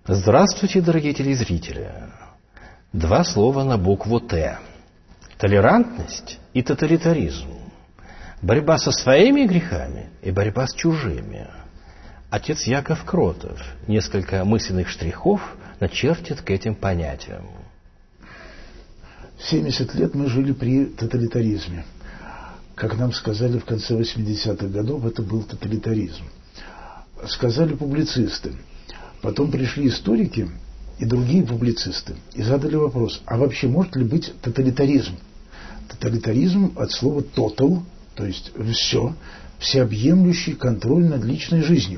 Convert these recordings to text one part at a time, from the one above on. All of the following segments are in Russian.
Здравствуйте, дорогие телезрители. Два слова на букву «Т». Толерантность и тоталитаризм. Борьба со своими грехами и борьба с чужими. Отец Яков Кротов несколько мысленных штрихов начертит к этим понятиям. 70 лет мы жили при тоталитаризме. Как нам сказали в конце 80-х годов, это был тоталитаризм. Сказали публицисты. Потом пришли историки и другие публицисты и задали вопрос, а вообще может ли быть тоталитаризм? Тоталитаризм от слова «total», то есть все, всеобъемлющий контроль над личной жизнью.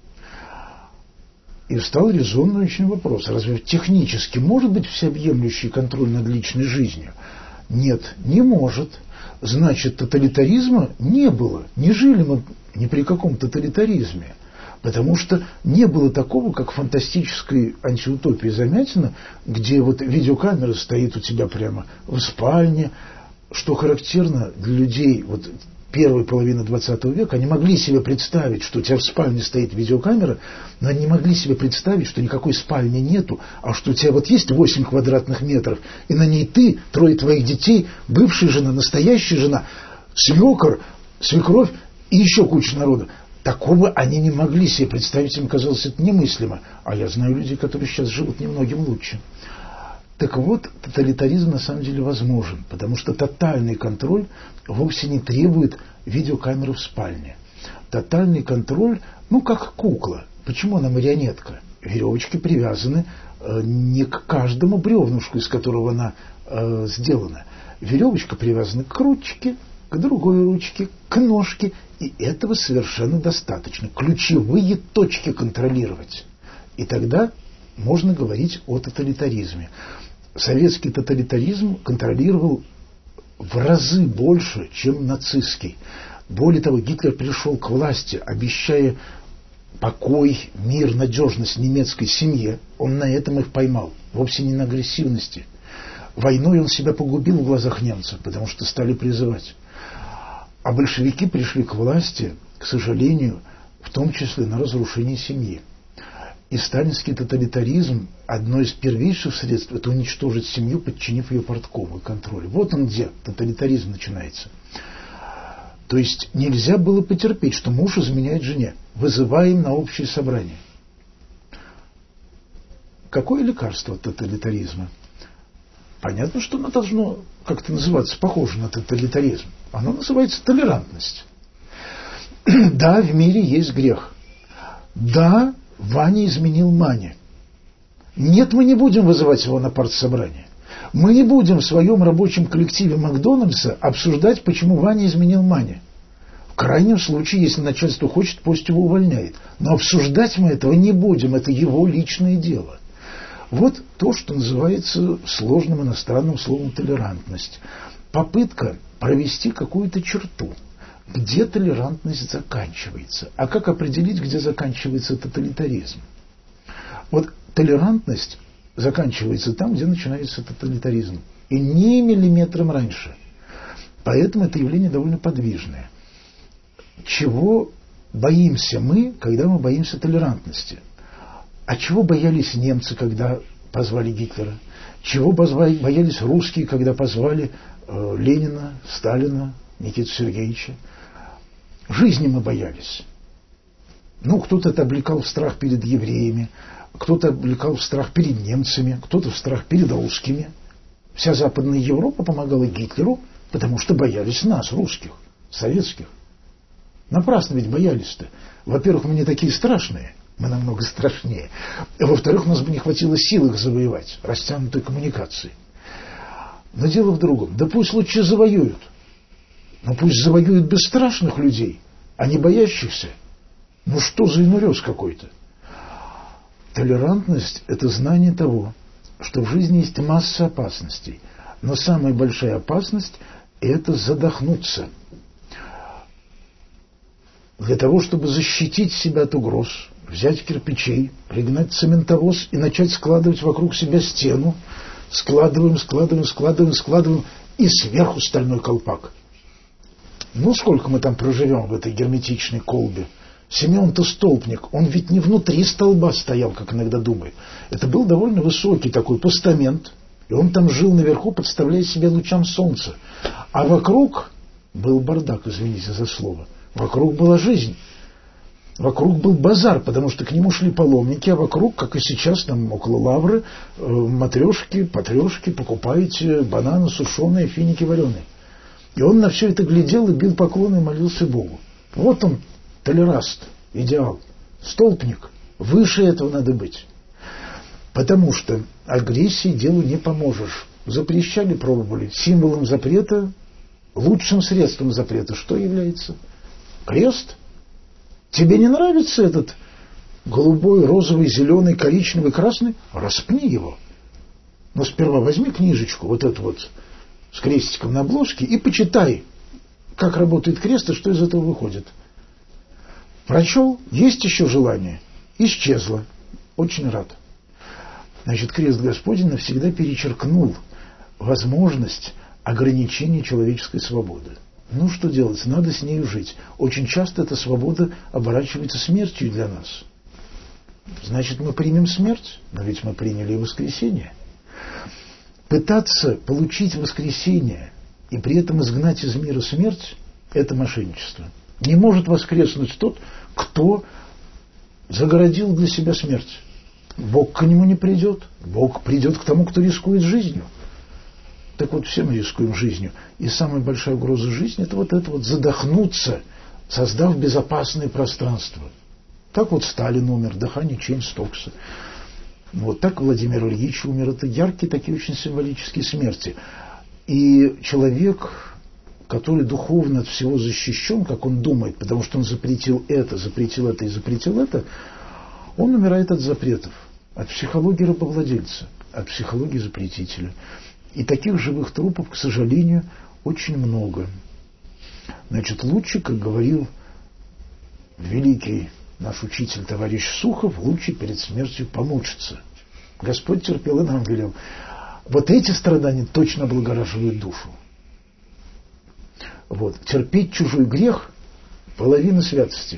И встал резонный очень вопрос, разве технически может быть всеобъемлющий контроль над личной жизнью? Нет, не может. Значит, тоталитаризма не было, не жили мы ни при каком тоталитаризме. Потому что не было такого, как в фантастической антиутопии Замятина, где вот видеокамера стоит у тебя прямо в спальне, что характерно для людей вот первой половины 20 века. Они могли себе представить, что у тебя в спальне стоит видеокамера, но они не могли себе представить, что никакой спальни нету, а что у тебя вот есть 8 квадратных метров, и на ней ты, 3 твоих детей, бывшая жена, настоящая жена, свекор, свекровь и еще куча народа. Такого они не могли себе представить, им казалось это немыслимо. А я знаю людей, которые сейчас живут немногим лучше. Так вот, тоталитаризм на самом деле возможен, потому что тотальный контроль вовсе не требует видеокамеры в спальне. Тотальный контроль, как кукла. Почему она марионетка? Веревочки привязаны не к каждому бревнышку, из которого она сделана. Веревочка привязана к ручке, к другой ручке, к ножке, и этого совершенно достаточно. Ключевые точки контролировать. И тогда можно говорить о тоталитаризме. Советский тоталитаризм контролировал в разы больше, чем нацистский. Более того, Гитлер пришел к власти, обещая покой, мир, надежность немецкой семье. Он на этом их поймал, вовсе не на агрессивности. Войной он себя погубил в глазах немцев, потому что стали призывать. А большевики пришли к власти, к сожалению, в том числе на разрушение семьи. И сталинский тоталитаризм, одно из первейших средств, это уничтожить семью, подчинив ее порткому и контролю. Вот он где тоталитаризм начинается. То есть нельзя было потерпеть, что муж изменяет жене. Вызываем на общее собрание. Какое лекарство от тоталитаризма? Понятно, что оно должно как-то называться похоже на тоталитаризм. Оно называется толерантность. Да, в мире есть грех. Да, Ваня изменил Мане. Нет, мы не будем вызывать его на партсобрание. Мы не будем в своем рабочем коллективе Макдональдса обсуждать, почему Ваня изменил Мане. В крайнем случае, если начальство хочет, пусть его увольняет. Но обсуждать мы этого не будем. Это его личное дело. Вот то, что называется сложным иностранным словом толерантность. Попытка провести какую-то черту, где толерантность заканчивается. А как определить, где заканчивается тоталитаризм? Вот толерантность заканчивается там, где начинается тоталитаризм. И ни миллиметром раньше. Поэтому это явление довольно подвижное. Чего боимся мы, когда мы боимся толерантности? А чего боялись немцы, когда позвали Гитлера? Чего боялись русские, когда позвали Ленина, Сталина, Никиту Сергеевича? Жизни мы боялись. Кто-то это облекал в страх перед евреями, кто-то облекал в страх перед немцами, кто-то в страх перед русскими. Вся Западная Европа помогала Гитлеру, потому что боялись нас, русских, советских. Напрасно ведь боялись-то. Во-первых, мы не такие страшные. Мы намного страшнее. Во-вторых, у нас бы не хватило сил их завоевать, растянутой коммуникацией. Но дело в другом. Да пусть лучше завоюют. Но пусть завоюют бесстрашных людей, а не боящихся. Что за инурез какой-то? Толерантность – это знание того, что в жизни есть масса опасностей. Но самая большая опасность – это задохнуться. Для того, чтобы защитить себя от угроз, взять кирпичей, пригнать цементовоз и начать складывать вокруг себя стену, складываем, и сверху стальной колпак. Сколько мы там проживем в этой герметичной колбе Симеон-то столпник, он ведь не внутри столба стоял, как иногда думают. Это был довольно высокий такой постамент, и он там жил наверху, подставляя себя лучам солнца. А вокруг был бардак, извините за слово. Вокруг была жизнь. Вокруг был базар, потому что к нему шли паломники, а вокруг, как и сейчас, там около лавры, матрешки, потрешки, покупаете бананы сушеные, финики вареные. И он на все это глядел и бил поклоны и молился Богу. Вот он, толераст, идеал, столпник. Выше этого надо быть. Потому что агрессии делу не поможешь. Запрещали, пробовали. Символом запрета, лучшим средством запрета что является? Крест. Тебе не нравится этот голубой, розовый, зеленый, коричневый, красный? Распни его. Но сперва возьми книжечку, вот эту вот, с крестиком на обложке, и почитай, как работает крест и что из этого выходит. Прочел, есть еще желание, исчезло. Очень рад. Значит, крест Господень навсегда перечеркнул возможность ограничения человеческой свободы. Ну, что делать? Надо с нею жить. Очень часто эта свобода оборачивается смертью для нас. Значит, мы примем смерть, но ведь мы приняли и воскресение. Пытаться получить воскресение и при этом изгнать из мира смерть – это мошенничество. Не может воскреснуть тот, кто загородил для себя смерть. Бог к нему не придет. Бог придет к тому, кто рискует жизнью. Так вот, все мы рискуем жизнью. И самая большая угроза жизни – это вот задохнуться, создав безопасное пространство. Так вот Сталин умер, дыхание Чейн-Стокса. Вот так Владимир Ильич умер. Это яркие такие очень символические смерти. И человек, который духовно от всего защищен, как он думает, потому что он запретил это и запретил это, он умирает от запретов, от психологии рабовладельца, от психологии запретителя. И таких живых трупов, к сожалению, очень много. Значит, лучше, как говорил великий наш учитель, товарищ Сухов, лучше перед смертью помучиться. Господь терпел и нам велел. Вот эти страдания точно облагораживают душу. Вот. Терпеть чужой грех – половина святости.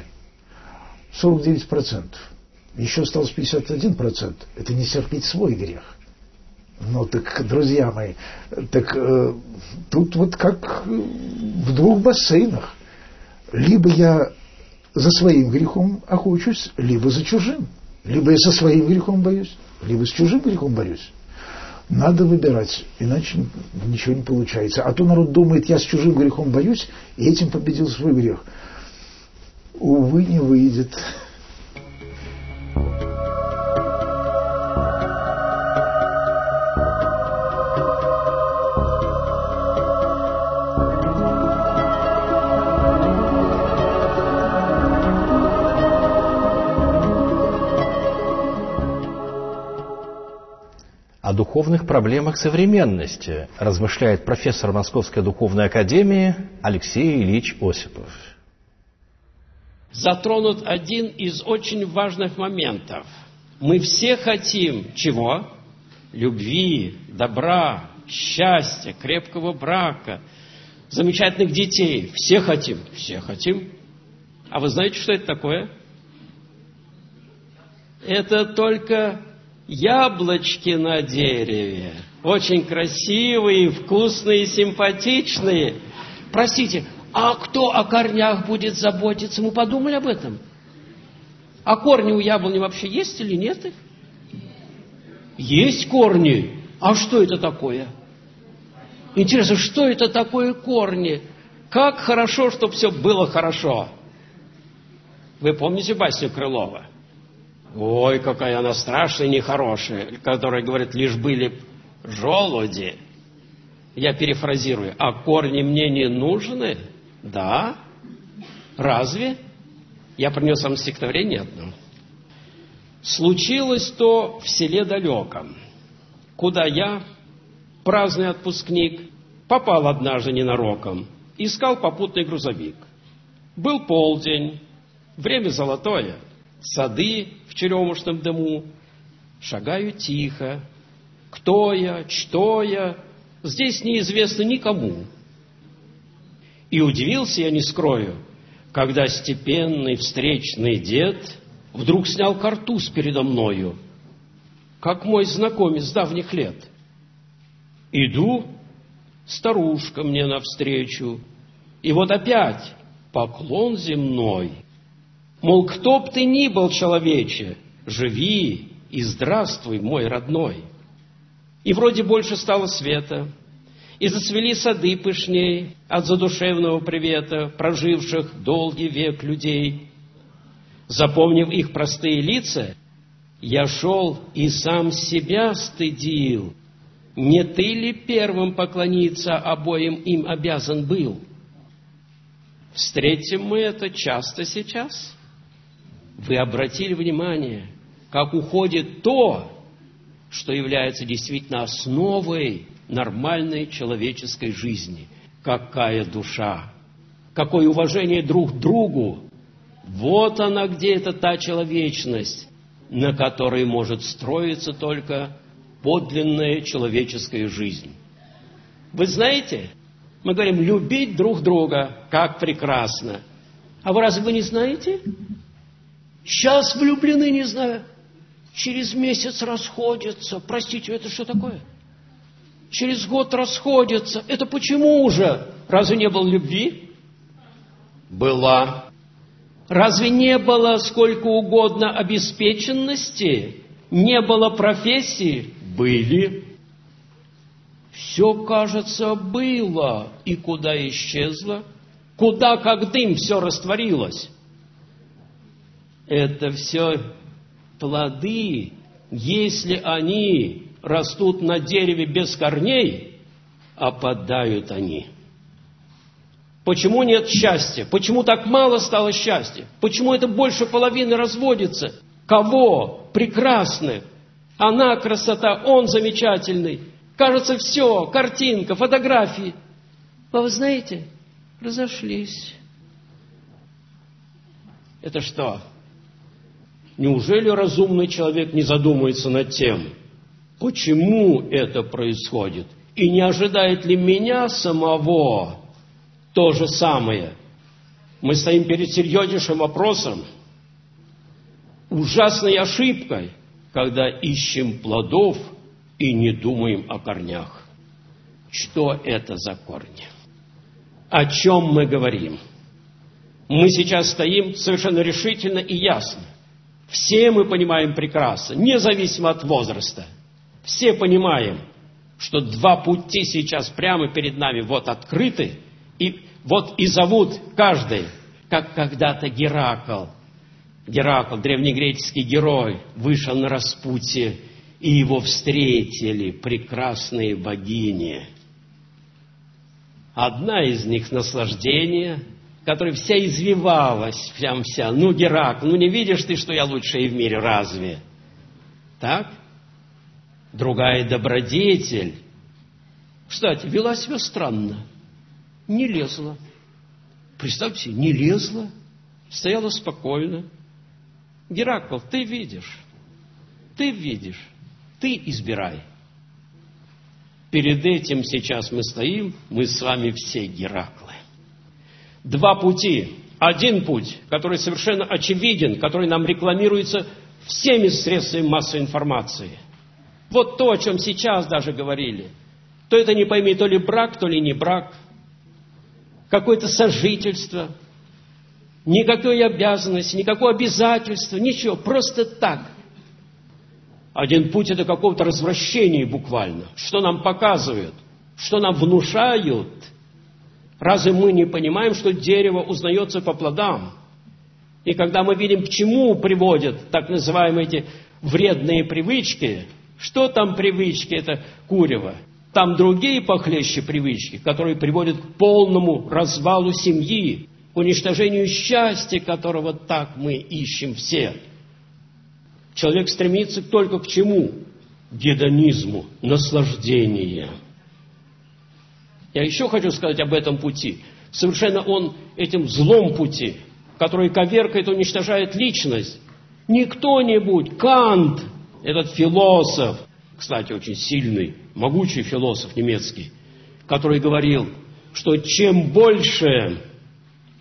49%. Еще осталось 51%. Это не терпеть свой грех. Ну, так, друзья мои, так тут вот как в двух бассейнах. Либо я за своим грехом охочусь, либо за чужим. Либо я со своим грехом боюсь, либо с чужим грехом борюсь. Надо выбирать, иначе ничего не получается. А то народ думает, я с чужим грехом боюсь, и этим победил свой грех. Увы, не выйдет. О духовных проблемах современности размышляет профессор Московской духовной академии Алексей Ильич Осипов. Затронут один из очень важных моментов. Мы все хотим чего? Любви, добра, счастья, крепкого брака, замечательных детей. Все хотим. Все хотим. А вы знаете, что это такое? Это только яблочки на дереве. Очень красивые, вкусные, симпатичные. Простите, а кто о корнях будет заботиться? Мы подумали об этом. А корни у яблони вообще есть или нет их? Есть корни. А что это такое? Интересно, что это такое корни? Как хорошо, чтобы все было хорошо. Вы помните басню Крылова? Ой, какая она страшная и нехорошая, которая говорит, лишь были желуди. Я перефразирую, а корни мне не нужны? Да? Разве? Я принес вам стихотворение одно. Случилось то в селе далеком, куда я, праздный отпускник, попал однажды ненароком, искал попутный грузовик. Был полдень, время золотое, сады в черемушном дыму, шагаю тихо. Кто я, что я, здесь неизвестно никому. И удивился я, не скрою, когда степенный встречный дед вдруг снял картуз передо мною, как мой знакомец с давних лет. Иду, старушка мне навстречу, и вот опять поклон земной. Мол, кто б ты ни был, человече, живи и здравствуй, мой родной. И вроде больше стало света, и зацвели сады пышней от задушевного привета проживших долгий век людей. Запомнив их простые лица, я шел и сам себя стыдил. Не ты ли первым поклониться обоим им обязан был? Встретим мы это часто сейчас. Вы обратили внимание, как уходит то, что является действительно основой нормальной человеческой жизни. Какая душа, какое уважение друг к другу. Вот она где-то та человечность, на которой может строиться только подлинная человеческая жизнь. Вы знаете, мы говорим, любить друг друга, как прекрасно. А вы разве вы не знаете? Сейчас влюблены, не знаю, через месяц расходятся. Простите, это что такое? Через год расходятся. Это почему же? Разве не было любви? Была. Разве не было сколько угодно обеспеченности? Не было профессии? Были. Все, кажется, было. И куда исчезло? Куда, как дым, все растворилось? Это все плоды, если они растут на дереве без корней, опадают они. Почему нет счастья? Почему так мало стало счастья? Почему это больше половины разводится? Кого? Прекрасных. Она красота, он замечательный. Кажется, все, картинка, фотографии. А вы знаете, разошлись. Это что? Неужели разумный человек не задумается над тем, почему это происходит? И не ожидает ли меня самого то же самое? Мы стоим перед серьезнейшим вопросом, ужасной ошибкой, когда ищем плодов и не думаем о корнях. Что это за корни? О чем мы говорим? Мы сейчас стоим совершенно решительно и ясно. Все мы понимаем прекрасно, независимо от возраста. Все понимаем, что два пути сейчас прямо перед нами вот открыты, и вот и зовут каждый, как когда-то Геракл. Геракл, древнегреческий герой, вышел на распутье, и его встретили прекрасные богини. Одна из них — наслаждение, которая вся извивалась, прям вся. Ну, Геракл, ну не видишь ты, что я лучшая в мире, разве? Так? Другая — добродетель. Кстати, вела себя странно. Не лезла. Представьте себе, не лезла. Стояла спокойно. Геракл, ты видишь, ты избирай. Перед этим сейчас мы стоим, мы с вами все Гераклы. Два пути. Один путь, который совершенно очевиден, который нам рекламируется всеми средствами массовой информации. Вот то, о чем сейчас даже говорили. То это не пойми, то ли брак, то ли не брак. Какое-то сожительство. Никакой обязанности, никакого обязательства, ничего. Просто так. Один путь — это какого-то развращения буквально. Что нам показывают, что нам внушают. Разве мы не понимаем, что дерево узнается по плодам? И когда мы видим, к чему приводят так называемые эти вредные привычки, что там привычки, это курево. Там другие похлеще привычки, которые приводят к полному развалу семьи, уничтожению счастья, которого так мы ищем все. Человек стремится только к чему? К гедонизму, наслаждению. Я еще хочу сказать об этом пути. Совершенно он этим злом пути, который коверкает, уничтожает личность. Не кто-нибудь, Кант, этот философ, кстати, очень сильный, могучий философ немецкий, который говорил, что чем больше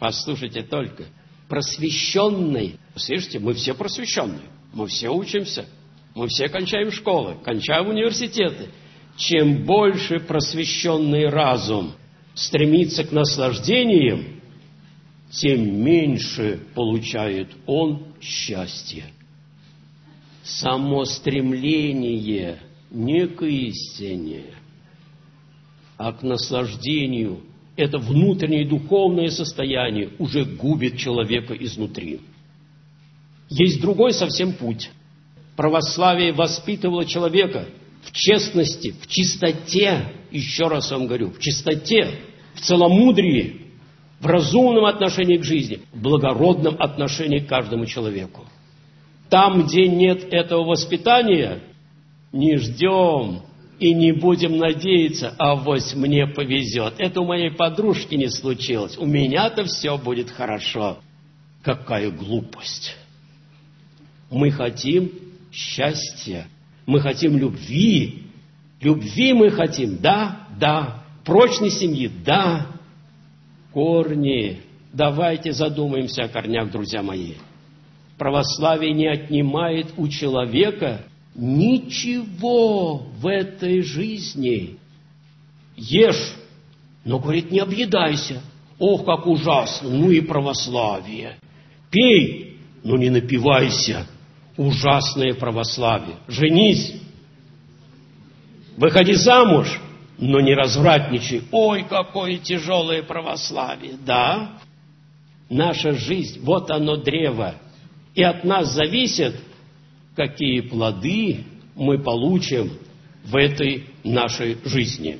Послушайте только. Просвещенный. Слышите, мы все просвещенные. Мы все учимся. Мы все кончаем школы, кончаем университеты. Чем больше просвещенный разум стремится к наслаждениям, тем меньше получает он счастья. Само стремление не к истине, а к наслаждению, это внутреннее духовное состояние уже губит человека изнутри. Есть другой совсем путь. Православие воспитывало человека в честности, в чистоте, еще раз вам говорю, в чистоте, в целомудрии, в разумном отношении к жизни, в благородном отношении к каждому человеку. Там, где нет этого воспитания, не ждем и не будем надеяться, авось мне повезет. Это у моей подружки не случилось. У меня-то все будет хорошо. Какая глупость. Мы хотим счастья, мы хотим любви. Любви мы хотим, да. Прочной семьи, да. Корни. Давайте задумаемся о корнях, друзья мои. Православие не отнимает у человека ничего в этой жизни. Ешь, но, говорит, не объедайся. Ох, как ужасно, ну и православие. Пей, но не напивайся. Ужасное православие. Женись, выходи замуж, но не развратничай. Ой, какое тяжелое православие. Да, наша жизнь, вот оно древо. И от нас зависит, какие плоды мы получим в этой нашей жизни.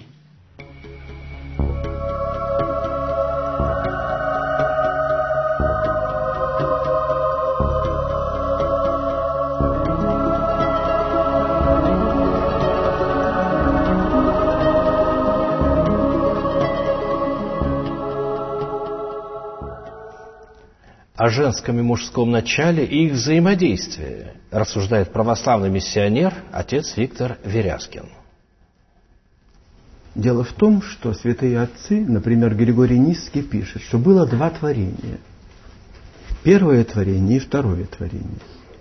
О женском и мужском начале и их взаимодействии рассуждает православный миссионер отец Виктор Верязкин. Дело в том, что святые отцы, например, Григорий Нисский пишет, что было два творения. Первое творение и второе творение.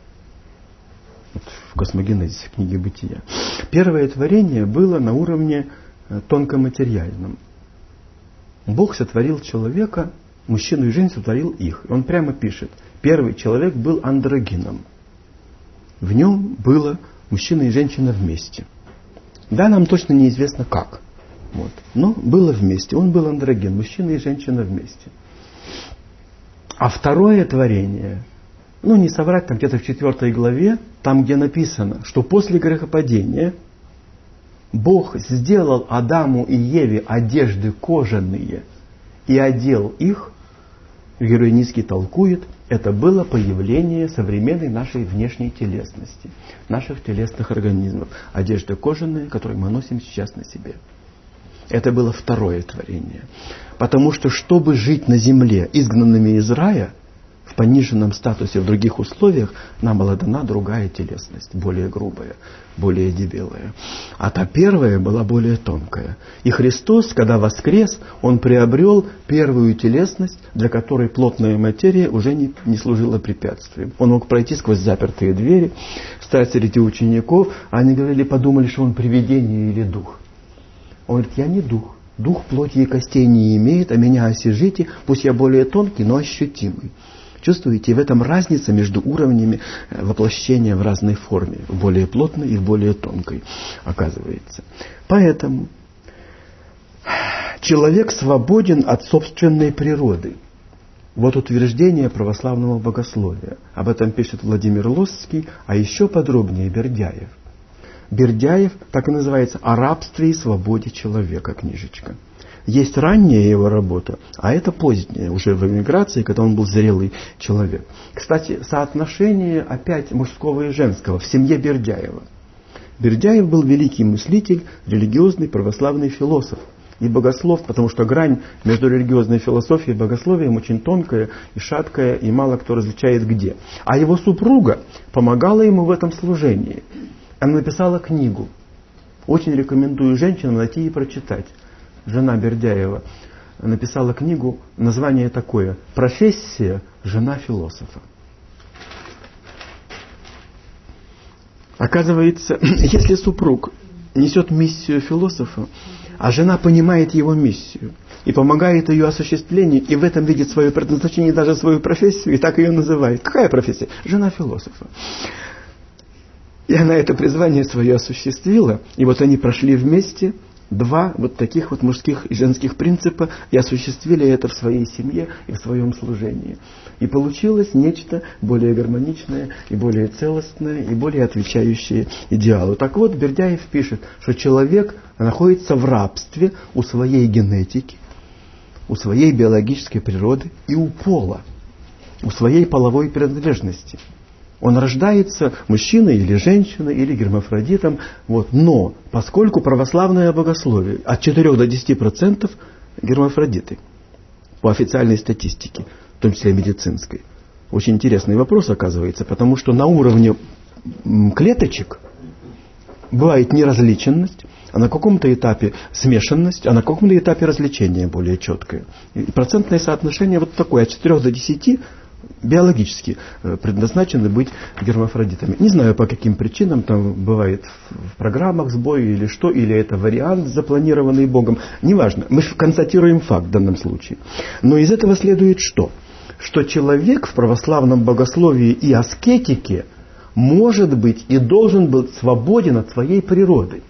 Вот в космогенезисе, в книге «Бытия». Первое творение было на уровне тонкоматериальном. Бог сотворил человека, мужчину и женщину сотворил их. Он прямо пишет, первый человек был андрогином. В нем было мужчина и женщина вместе. Да, нам точно неизвестно как. Вот. Но было вместе. Он был андрогин, мужчина и женщина вместе. А второе творение, не соврать, там где-то в 4 главе, там где написано, что после грехопадения Бог сделал Адаму и Еве одежды кожаные и одел их, Герой Нисский толкует, это было появление современной нашей внешней телесности, наших телесных организмов. Одежда кожаная, которую мы носим сейчас на себе. Это было второе творение. Потому что, чтобы жить на земле, изгнанными из рая, в пониженном статусе, в других условиях, нам была дана другая телесность, более грубая, более дебелая. А та первая была более тонкая. И Христос, когда воскрес, Он приобрел первую телесность, для которой плотная материя уже не служила препятствием. Он мог пройти сквозь запертые двери, стать среди учеников, а они подумали, что Он привидение или дух. Он говорит, я не дух. Дух плоти и костей не имеет, а меня осижите, пусть я более тонкий, но ощутимый. Чувствуете, в этом разница между уровнями воплощения в разной форме, в более плотной и в более тонкой, оказывается. Поэтому человек свободен от собственной природы. Вот утверждение православного богословия. Об этом пишет Владимир Лосский, а еще подробнее Бердяев. Бердяев, так и называется, «О рабстве и свободе человека» книжечка. Есть ранняя его работа, а это поздняя, уже в эмиграции, когда он был зрелый человек. Кстати, соотношение опять мужского и женского в семье Бердяева. Бердяев был великий мыслитель, религиозный православный философ и богослов, потому что грань между религиозной философией и богословием очень тонкая и шаткая, и мало кто различает где. А его супруга помогала ему в этом служении. Она написала книгу. Очень рекомендую женщинам найти и прочитать. Жена Бердяева, написала книгу, название такое: «Профессия жена философа». Оказывается, если супруг несет миссию философа, а жена понимает его миссию и помогает ее осуществлению, и в этом видит свое предназначение, даже свою профессию, и так ее называет. Какая профессия? Жена философа. И она это призвание свое осуществила, и вот они прошли вместе два вот таких вот мужских и женских принципа и осуществили это в своей семье и в своем служении. И получилось нечто более гармоничное и более целостное и более отвечающее идеалу. Так вот, Бердяев пишет, что человек находится в рабстве у своей генетики, у своей биологической природы и у пола, у своей половой принадлежности. Он рождается мужчиной или женщиной, или гермафродитом. Вот. Но поскольку православное богословие от 4 до 10% гермафродиты по официальной статистике, в том числе медицинской. Очень интересный вопрос оказывается, потому что на уровне клеточек бывает неразличенность, а на каком-то этапе смешанность, а на каком-то этапе различение более четкое. И процентное соотношение вот такое, от 4 до 10 биологически предназначены быть гермафродитами. Не знаю, по каким причинам, там бывает в программах сбой или что, или это вариант, запланированный Богом. Неважно, мы констатируем факт в данном случае. Но из этого следует что? Что человек в православном богословии и аскетике может быть и должен быть свободен от своей природы.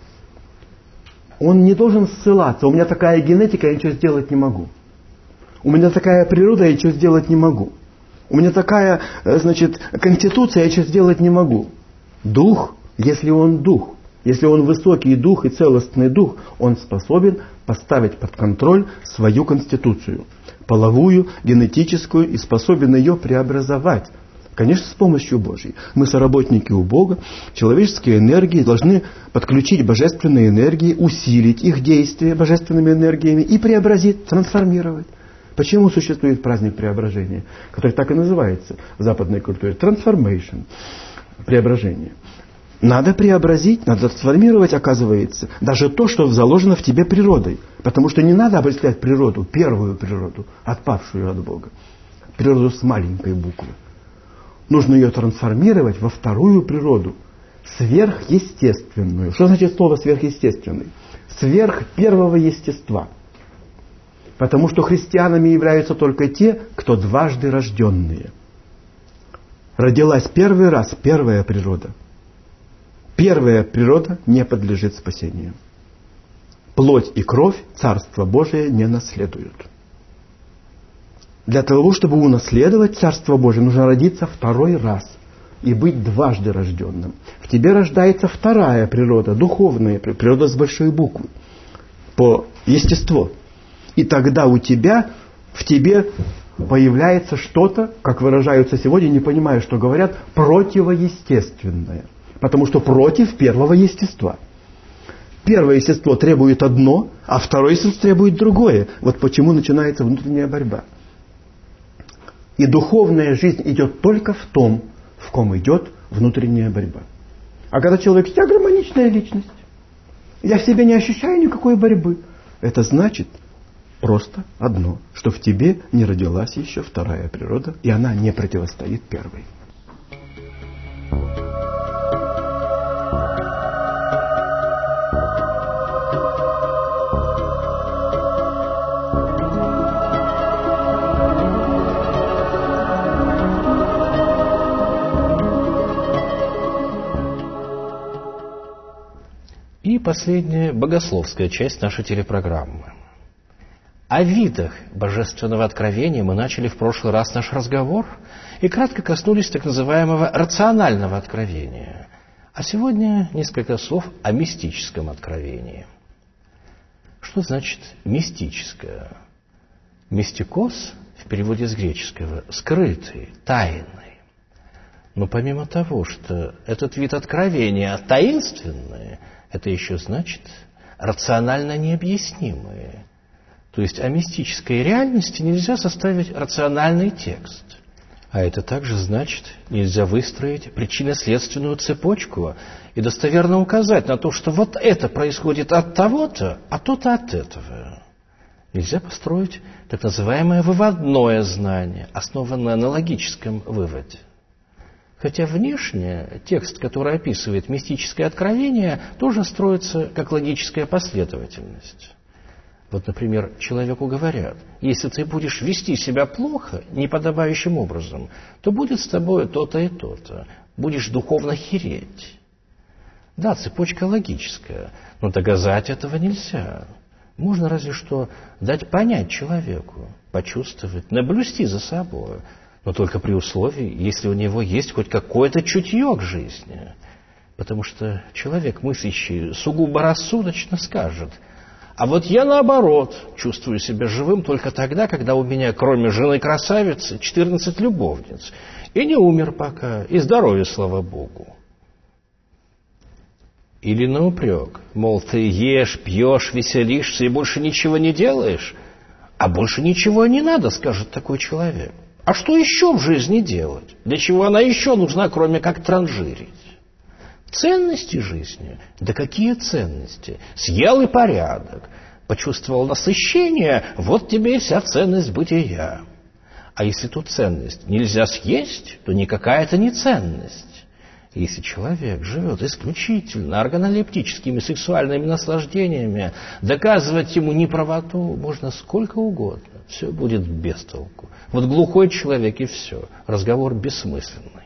Он не должен ссылаться: у меня такая генетика, я ничего сделать не могу. У меня такая природа, я ничего сделать не могу. У меня такая, конституция, я ничего сделать не могу. Дух, если он высокий дух и целостный дух, он способен поставить под контроль свою конституцию, половую, генетическую, и способен ее преобразовать. Конечно, с помощью Божьей. Мы соработники у Бога, человеческие энергии должны подключить божественные энергии, усилить их действие божественными энергиями и преобразить, трансформировать. Почему существует праздник преображения, который так и называется в западной культуре? Transformation. Преображение. Надо преобразить, надо трансформировать, оказывается, даже то, что заложено в тебе природой. Потому что не надо обольщать природу, первую природу, отпавшую от Бога. Природу с маленькой буквы. Нужно ее трансформировать во вторую природу, сверхъестественную. Что значит слово сверхъестественный? Сверх первого естества. Потому что христианами являются только те, кто дважды рожденные. Родилась первый раз первая природа. Первая природа не подлежит спасению. Плоть и кровь Царство Божие не наследуют. Для того, чтобы унаследовать Царство Божие, нужно родиться второй раз и быть дважды рожденным. В тебе рождается вторая природа, духовная природа с большой буквы, по естеству. И тогда в тебе появляется что-то, как выражаются сегодня, не понимая, что говорят, противоестественное. Потому что против первого естества. Первое естество требует одно, а второе естество требует другое. Вот почему начинается внутренняя борьба. И духовная жизнь идет только в том, в ком идет внутренняя борьба. А когда человек: я гармоничная личность, я в себе не ощущаю никакой борьбы, это значит просто одно, что в тебе не родилась еще вторая природа, и она не противостоит первой. И последняя богословская часть нашей телепрограммы. О видах божественного откровения мы начали в прошлый раз наш разговор и кратко коснулись так называемого рационального откровения. А сегодня несколько слов о мистическом откровении. Что значит мистическое? Мистикос в переводе с греческого скрытый, тайный. Но помимо того, что этот вид откровения таинственный, это еще значит рационально необъяснимое. То есть о мистической реальности нельзя составить рациональный текст. А это также значит, нельзя выстроить причинно-следственную цепочку и достоверно указать на то, что вот это происходит от того-то, а то-то от этого. Нельзя построить так называемое выводное знание, основанное на логическом выводе. Хотя внешне текст, который описывает мистическое откровение, тоже строится как логическая последовательность. Вот, например, человеку говорят: если ты будешь вести себя плохо, неподобающим образом, то будет с тобой то-то и то-то. Будешь духовно хереть. Да, цепочка логическая, но доказать этого нельзя. Можно разве что дать понять человеку, почувствовать, наблюсти за собой, но только при условии, если у него есть хоть какое-то чутье к жизни. Потому что человек, мыслящий сугубо рассудочно, скажет: а вот я, наоборот, чувствую себя живым только тогда, когда у меня, кроме жены-красавицы, 14 любовниц, и не умер пока, и здоровье, слава Богу. Или на упрек, мол, ты ешь, пьешь, веселишься и больше ничего не делаешь, а больше ничего не надо, скажет такой человек. А что еще в жизни делать? Для чего она еще нужна, кроме как транжирить? Ценности жизни? Да какие ценности? Съел и порядок. Почувствовал насыщение, вот тебе и вся ценность бытия. А если ту ценность нельзя съесть, то никакая это не ценность. Если человек живет исключительно органолептическими сексуальными наслаждениями, доказывать ему неправоту можно сколько угодно. Все будет без толку. Вот глухой человек и все. Разговор бессмысленный.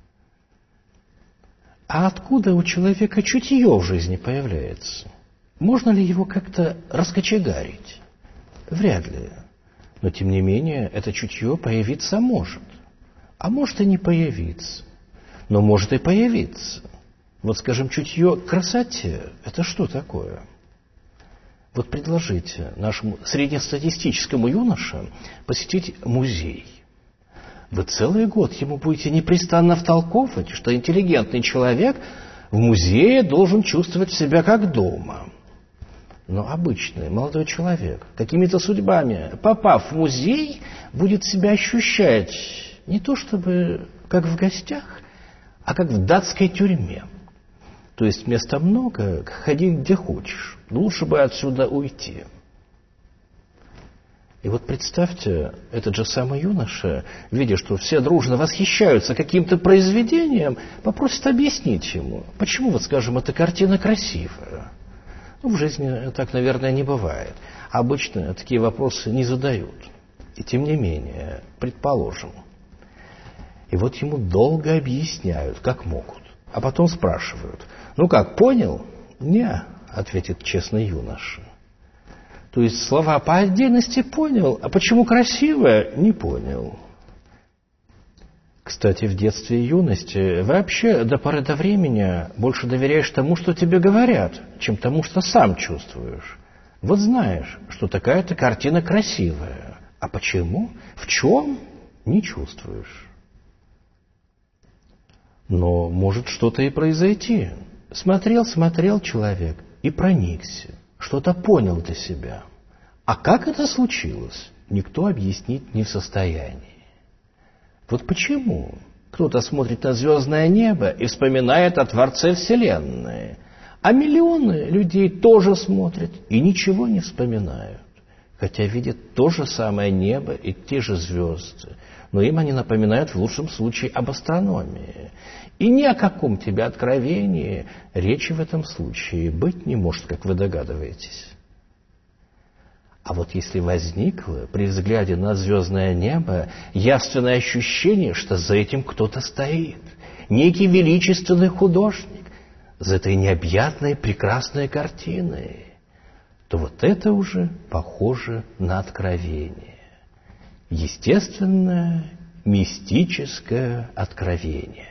А откуда у человека чутье в жизни появляется? Можно ли его как-то раскочегарить? Вряд ли. Но тем не менее, это чутье появиться может. А может и не появиться. Но может и появиться. Вот, скажем, чутье к красоте – это что такое? Вот предложите нашему среднестатистическому юноше посетить музей. Вы целый год ему будете непрестанно втолковывать, что интеллигентный человек в музее должен чувствовать себя как дома. Но обычный молодой человек, какими-то судьбами, попав в музей, будет себя ощущать не то чтобы как в гостях, а как в датской тюрьме. То есть места много, ходи где хочешь. Лучше бы отсюда уйти. И вот представьте, этот же самый юноша, видя, что все дружно восхищаются каким-то произведением, попросит объяснить ему, почему, вот скажем, эта картина красивая. Ну, в жизни так, наверное, не бывает. Обычно такие вопросы не задают. И тем не менее, предположим. И вот ему долго объясняют, как могут. А потом спрашивают: ну как, понял? Не, ответит честный юноша. То есть слова по отдельности понял, а почему красивое, не понял. Кстати, в детстве и юности вообще до поры до времени больше доверяешь тому, что тебе говорят, чем тому, что сам чувствуешь. Вот знаешь, что такая-то картина красивая. А почему? В чем? Не чувствуешь. Но может что-то и произойти. Смотрел человек и проникся. Что-то понял для себя. А как это случилось, никто объяснить не в состоянии. Вот почему кто-то смотрит на звездное небо и вспоминает о Творце Вселенной, а миллионы людей тоже смотрят и ничего не вспоминают, хотя видят то же самое небо и те же звезды, но им они напоминают в лучшем случае об астрономии. И ни о каком тебе откровении речи в этом случае быть не может, как вы догадываетесь. А вот если возникло при взгляде на звездное небо явственное ощущение, что за этим кто-то стоит, некий величественный художник, за этой необъятной прекрасной картиной, то вот это уже похоже на откровение. Естественное, мистическое откровение.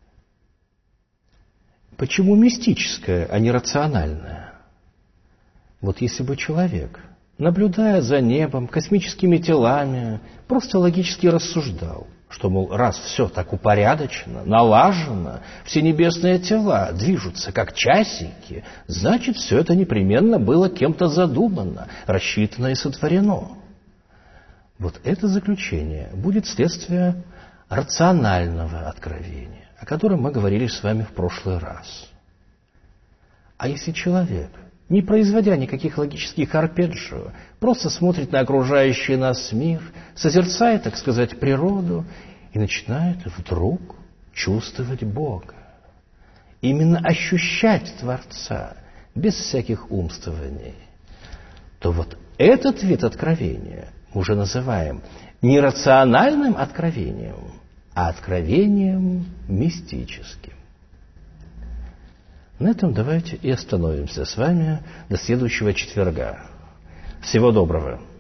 Почему мистическое, а не рациональное? Вот если бы человек, наблюдая за небом, космическими телами, просто логически рассуждал, что, мол, раз все так упорядочено, налажено, все небесные тела движутся как часики, значит, все это непременно было кем-то задумано, рассчитано и сотворено. Вот это заключение будет следствие рационального откровения, о котором мы говорили с вами в прошлый раз. А если человек не производя никаких логических арпеджио, просто смотрит на окружающий нас мир, созерцает, так сказать, природу и начинает вдруг чувствовать Бога. Именно ощущать Творца, без всяких умствований. То вот этот вид откровения мы уже называем не рациональным откровением, а откровением мистическим. На этом давайте и остановимся с вами до следующего четверга. Всего доброго!